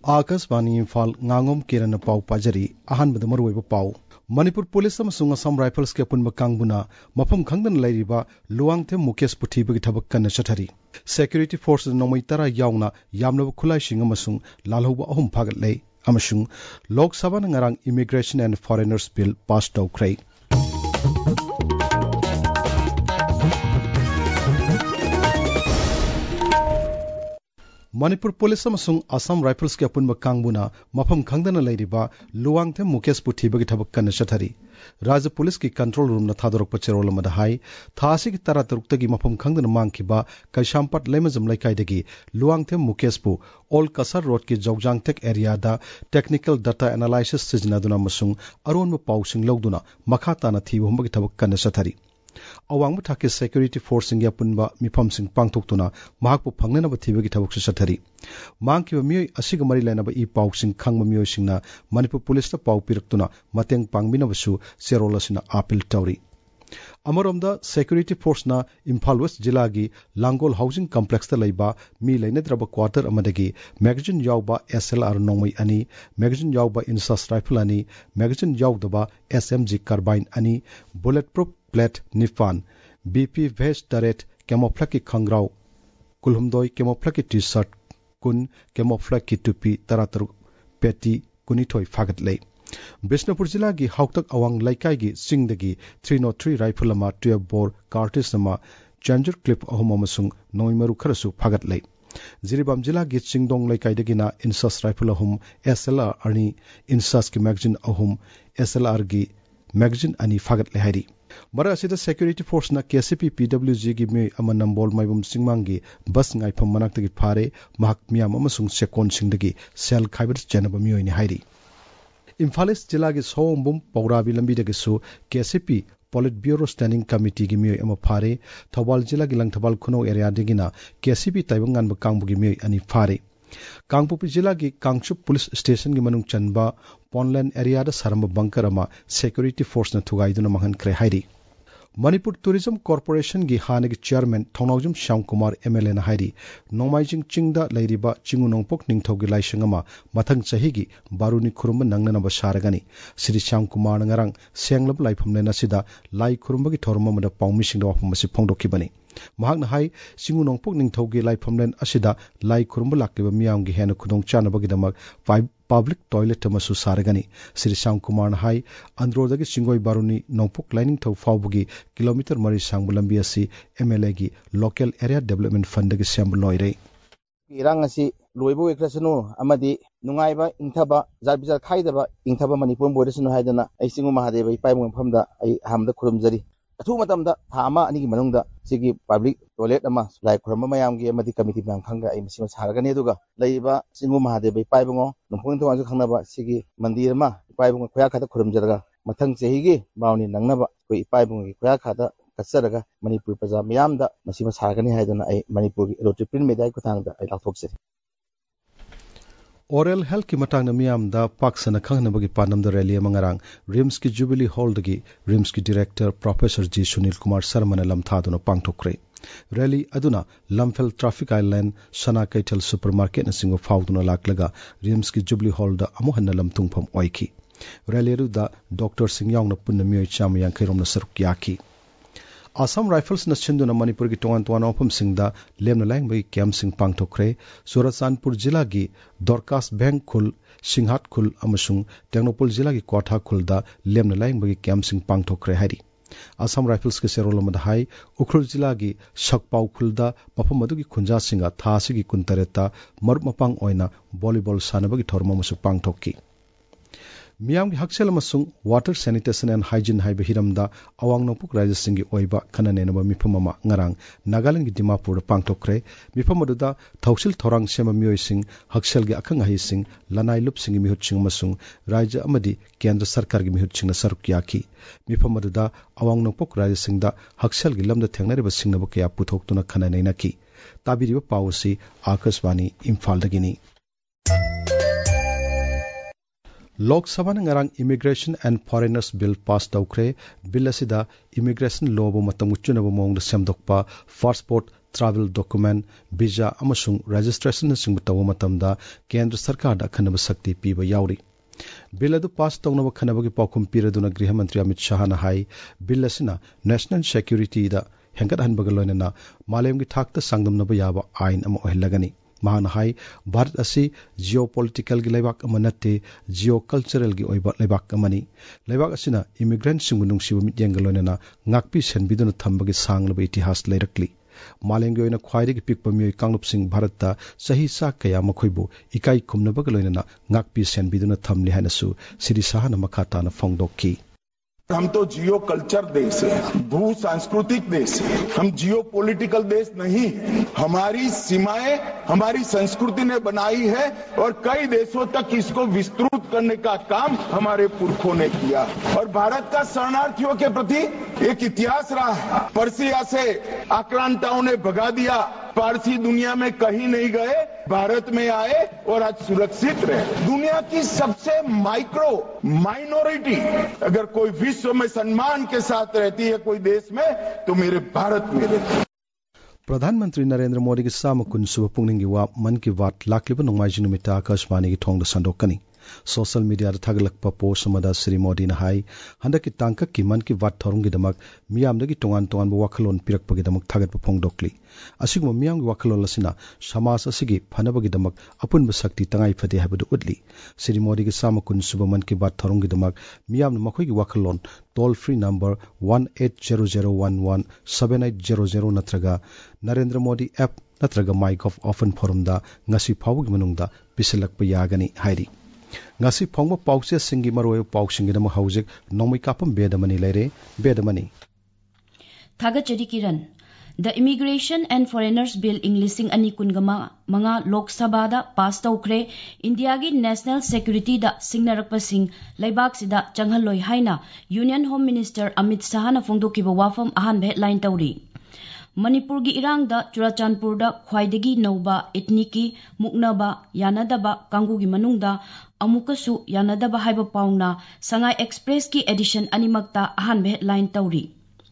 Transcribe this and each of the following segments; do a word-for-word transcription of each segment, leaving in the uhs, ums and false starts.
आकाशवाणी इम्फाल nganगom किरण पाउ पाजरी अहानबद मरुइब पाउ मणिपुर पुलिस अमसुंग असम राइफल्स के अपुनब कांगबुना मफम खंगदन लैरिबा लुवांगथे मुकेश पुथिबगी थबक कन्न चथरी सिक्योरिटी फोर्स नोमई तरा यावना यामनब खुलाइसिंग अमसुंग लालहौबा अहुम फागतलै अमसुंग लोक सभा नंगारांग immigration and foreigners bill pass तौख्रै मणिपुर पुलिस अमसुंग असम राइफल्स के अपुनब कांगबुना मफम खंगदन लैरिबा लुवांगथे मुकेश पुथिबगी थबक कन्न चथरी राज्य पुलिस की कंट्रोल रूम न थादोरक चेरोल अमदा हाई थासी की तरा तरुक्तगी मफम खंगदन मांगखिबा कैशामपट लेमजम लैकाइदगी लुवांगथे मुकेशपु ओल कसर रोड की जौजांगतेक एरियादा टेक्निकल डाटा एनालिसिस सिजनादुना मसुंग अरोनब पाउसिंग लौदुना मखा ताना थीब हुंबगी थबक कन्न चथरी अवांग थाके सिक्योरिटी फोर्स सिंग अपुनबा मिफम सिंग पांगथोक्तुना महाकपु फंगनब थीबगी थबक चथरी मांगखिबा मियोय असिग मरि लैनब ई पाउसिंग खंगब मियोय सिंगना मणिपुर पुलिस पाउ पिरक्तुना मतेंग पांगबिनबसु सेरोल असिना अपील तौरी अमरोमदा सिक्योरिटी फोर्स ना इम्फाल वेस्ट जिला की लांगोल हाउसिंग कॉम्प्लेक्स लैबा मी लैनद्रब क्वार्टर अमदगी मैगजीन यावबा एसएलआर नोंमई अनि मैगजीन यावबा इंसास राइफल अनि मैगजीन यावदबा एसएमजी कार्बाइन अनि बुलेट प्रूफ प्लेट निफान बीपी वेस्ट टरेट कैमोफ्लेग की खंगराव कुलहुमदोय केमोफ्लेग की टी शर्ट कुन केमोफ्लेग की टुपी तरातर पेटी कुनिथोय फागतलै बिष्णुपुर जिला की हाउतक अवांग लैकाई की सिंगदगी थ्री नॉट थ्री राइफल अमा ट्वेल्व बोर कार्टिस अमा चेंजर क्लिप अहुम अमसुंग नोइमरु खरसु फागतलै जिरीबाम जिला की चिंगदोंग लैकाइदगिना इंसास राइफल अहुम एसएलआर अनि इंसास की मैगजीन अहुम एसएलआर की मैगजीन अनि फागतलै हाइरी मरा असिदा सिक्योरिटी फोर्स ना केसीपी पीडब्ल्यूजी की मे अमा नंबोल माइबम सिंगमांगी बस ngaifam manakta ki phare mahak miyam amasung sekon singdagi sel khaibat janaba miyoini hairi Imphal east जिला की सोंबुम पौराबी लंबी दगसु KCP politburo standing committee की मियोय अमा फारे थौबाल जिला की लंगथबाल खुनो एरिया दगिना केसीपी ताइबंगान कांगबु की मियोय अनि फारे कांगपुपी जिला की कांगचुप पुलिस स्टेशन की मनुंग चनबा पॉनलैंड एरिया दा सरम बंकर अमा सिक्योरिटी फोर्स न थुगाइदुना महनख्रे हाइरी मणिपुर टूरिज्म कॉर्पोरेशन की हाने की चेयरमैन थोंगनाउजम श्याम कुमार एमएलए ना हाइरी नोंमाइजिंग चिंगदा लैरिबा चिंगु नोंपोक निंगथौगी लाइसंग अमा मथंग चही की बारुनी खुरुम नंगनब सारगनी श्री श्याम कुमार नंगरंग सेंगलब लाइफम लेना लाई खुरुम की थोरम अमदा पाउमिसिंग वाफम असी फोंदोखिबनी महाकना हाई चिंगु नोंपोक निंगथौगी लाइफमलेन असिदा लाई खुरुम लाक्किबा मियामगी हेन खुदोंग चानबगिदमक पब्लिक टॉयलेट अमसु सारगनी श्री श्याम कुमार हाई अंद्रोदगी चिंगोई बारुनी नोंपोक लाइनिंग थौ फाउबगी किलोमीटर मरी सांगबु लंबी असि एमएलए की लोकल एरिया डेवलपमेंट फंड की सेंब लोइरे इरांग असि लोइबो एक्रसनु अमदी नुंगाइबा इंथबा जाबिजा खाइदबा इंथबा मणिपुर बोर्डसनु हाइदना आई चिंगु महादेव पाइबो फमदा आई हामदा खुरुमजरी अथु मतमदा थामा अनिगी मनुंगदा सिगी पब्लिक टॉयलेट अमा लाई खुरम मयामगी अमदी कमिटी मैम खंगा आई मसिम सारगनी अदुगा लैबा चिंगु महादेव पाइबो नोंफों तोंजु खंगनाबा सिगी मंदिर मा पाइबो खोया खाता खुरमजरगा मथंग चहीगी बावनी नंगनाबा कोई पाइबो खोया खाता कच्चरगा मणिपुर प्रजा मयामदा मसिम सारगनी हाइदना आई मणिपुर की इलेक्ट्रिक प्रिंट मीडिया को थांगदा आई लाथोक्से ओरल हेल्थ की मतंग मियामदा पाक्सन खंगनबगी पानमद रैली मंगरांग रिम्स की जुबिली हॉल दगी रिम्स की director professor G Sunil Kumar Sharma ने लमथादुना पांगथोक्रे रैली अदुना लमफेल ट्रैफिक आइलैंड सना कैथल सुपरमार्केट नसिंगो फाउदुना लाकलगा रिम्स की जुबिली हॉल दा अमुहन्न लमतुंगफम ओइखी रैली अदुदा डॉक्टर सिंह यावना पुन्न मियोय चाम यांखैरोमना सरुक याखी असम राइफल्स न छिंदुना मणिपुर की टोंगान टोंगान मफम सिंगदा लेमना लाइंगबगी कैंप सिंग पांगथोक्रे सुरतसानपुर जिला की दोरकास बैंक खुल सिंहाट खुल अमसुंग टेक्नोपोल जिला की कोठा खुलदा लेमना लाइंगबगी कैंप सिंग पांगथोक्रे हाइरी असम राइफल्स के सेरोलमद हाई उखरुल जिला की सकपाउ खुलदा मफम अदुगी खुंजा सिंगा थासिगी कुंतरेता मरुप मपांग ओइना वॉलीबॉल सानबगी थोरम अमसु पांगथोक्की मियाम की हक्सेल अमसुंग वाटर सैनिटेशन एंड हाइजीन हाइबे हिरमदा अवांग नोंपुक राज्य सिंह की ओइबा खननेनबा मिफम अमा ngarang नागालैंड की दिमापुर पांगथोक्रे मिफम अदुदा थौसिल थोरांग सेमा मियोय सिंह हक्सेल की अखंग हाई सिंह लनाई लुप सिंह मिहुत सिंह अमसुंग राज्य अमदी केंद्र सरकार की मिहुत सिंह सरुक याखी मिफम अदुदा अवांग नोंपुक राज्य सिंहदा हक्सेल की लमदा थेंगनरिबा सिंहनबो कया पुथोक्तुना खननैनाकी ताबिरिबा पाउसी आकाशवाणी इम्फाल दगिनी लोकसभा ने ngarang immigration and foreigners bill pass तौख्रे बिल असिदा इमिग्रेशन लॉ बो मतम उच्चुनब मोंग सेमदोकपा फास्टपोर्ट travel document, visa amasung registration sing tawa matamda Kendra Sarkar da khanaba sakti piba yauri. Bill adu pass tawnaba khanaba gi paukum piraduna Griha Mantri Amit Shah na hai bill asina national security da hengat hanbaga loinana malem gi thakta sangdamnaba yaba ain ama ohlagani. Mahana hai Bharat asi geopolitical gi laibak ama natte geocultural gi oiba laibak amani. Laibak asina immigrant sing nungsiba mityang loinana ngakpi senbiduna thambagi sanglaba itihas lairakli. Malem gi oina khwaide gi pikpa mioi Kanglup Singh Bharat ta sahi sa kaya makhoibu ikai khumnaba loinana ngakpi senbiduna thamli hanasu Siri Sahana makhata na phongdokki. हम तो जियो culture देश है, भू सांस्कृतिक देश है, हम जियो political देश नहीं। हमारी सीमाएं हमारी संस्कृति ने बनाई है और कई देशों तक इसको विस्तृत करने का काम हमारे पुरखों ने किया। और भारत का शरणार्थियों के प्रति एक इतिहास रहा है। पर्सिया से आक्रांताओं ने भगा दिया, पारसी दुनिया में कहीं नहीं गए, भारत में आए और आज सुरक्षित रहे। दुनिया की सबसे माइक्रो माइनॉरिटी अगर कोई विश्व में सम्मान के साथ रहती है कोई देश में तो मेरे भारत में रहती है। प्रधानमंत्री नरेंद्र मोदी की साम कुनसुब पुंगनिंग वा मन की बात लाखलिब नोंमाइजि नुमिता आकाशवाणी की थोंग संदोकनी सोशल मीडिया थगलक पोस्ट मदा श्री मोदी ना हाई हंदक की तांक की मन की बात थोरंग गिदमक मियामदगी तोंगान तोंगान वखलोन पिरक गिदमक थगत फोंगदोकली असिगुम मियाम वखलोन लसिना समाज असिगी फनबगिदमक अपुनब शक्ति तंगाई फदे हाबदु उदली श्री मोदी की साम कुनसुब मन की बात थोरंग गिदमक मियाम मखोगी वखलोन toll free number one eight zero zero one one seven eight zero zero नत्रगा नरेंद्र मोदी ऐप नत्रगा माइक ऑफ ओपन फोरम दा ngasi फावगी मनुंगदा पिसलक यागनी हाइरी ngasi phongba pause singi maroi pausingi dama haujik nomai kapam bedamani lere bedamani thaga chari kiran the immigration and foreigners bill inglising ani kungama manga lok sabha da pass tawkre india gi national security da singnarakpa sing laibak sida changhalloi haina union home minister Amit Shah na phongdokiba wafam ahan headline tawri Manipur gi irang da Churachandpur da khwaidagi nauba etniki muknaba yanadaba kangu gi manungda amukasu yanadaba haiba pauna Sangai Express ki edition animakta ahan headline tawri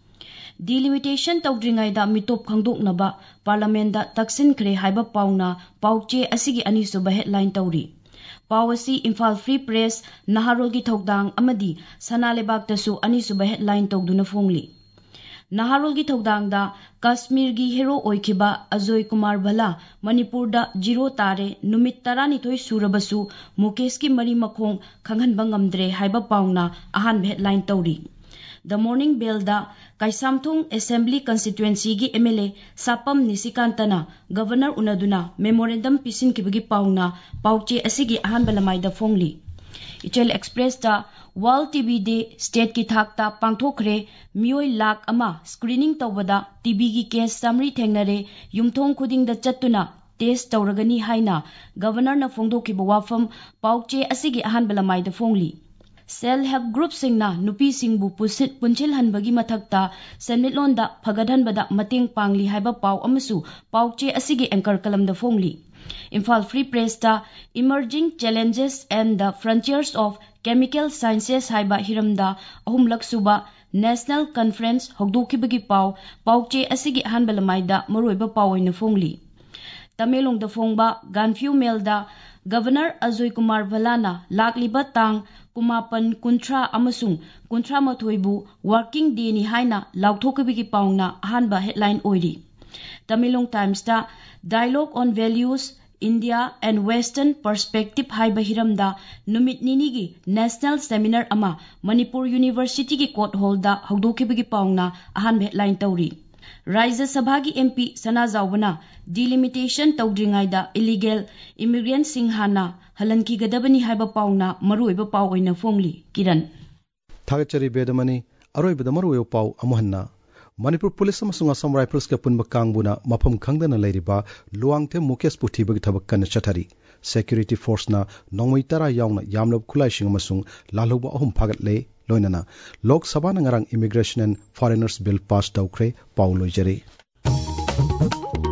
delimitation tawdringai da mitop khangdoknaba parliament da taksin khre haiba pauna pauche asigi ani suba headline tawri Pawasi Imphal Free Press Naharol gi thokdang amadi sanalebak tasu ani suba headline tawduna phongli Naharol gi thokdang da Kashmir gi hero oikiba Ajoy Kumar Bhala Manipur da zero tare numit taranithoi surabasu Mukesh ki mari makhong khanghanba ngamdre haiba pauna ahan headline tawri The Morning Bell da Kaisamthung Assembly Constituency gi M L A Sapam Nisikantana Governor unaduna memorandum pisin kibagi pauna pauche asigi ahan balamai da phongli Ichel Express da World T V Day State ki thakta pangthokre mioi lakh ama screening tawbada T B gi case summary thengnare yumthong khuding da chatuna test tawragani haina governor na phongdoki bawafam pauche asigi ahan balamai da phongli Self help group singna nupi singbu punchil hanbagi mathakta senmitlon da phagadhan bada mating pangli haiba pau amasu pauche asigi anchor kalam da phongli Imphal Free Press da Emerging Challenges and the Frontiers of Chemical Sciences haiba hiramda ahumlak suba National Conference hogdokibagi pau pauche asigi hanbalamai da maroiba pawoina phongli Tamelong da phongba Ganfew Mail da Governor Ajoy Kumar Bhalana lakliba tang kumapan kuntra amasung kuntra mathoibu working day ni haina lauthokibagi pauna ahanba headline oiri Tamilong Times da Dialogue on Values India and Western Perspective haiba hiramda numit ninigi National Seminar ama Manipur University ki court hall da hogdokibagi pauna ahan headline tawri Rajya Sabha ki M P Sana Zawbana delimitation tawdringai da illegal immigrant singhana halanki gadabani haiba pauna maruiba pawoina phongli kiran Thagachari bedamani aroiba da maruiba paw amuhanna Manipur Police amasung Assam Rifles ke punba kangbuna mafam khangdana lairiba luangthe Mukesh puthibagi thabak kan chathari security force na nongmai tara yauna yamlob khulai sing amasung lalhuba ahum phagat le loinana Lok Sabha na ngarang Immigration and Foreigners Bill pass tawkre pauloi jare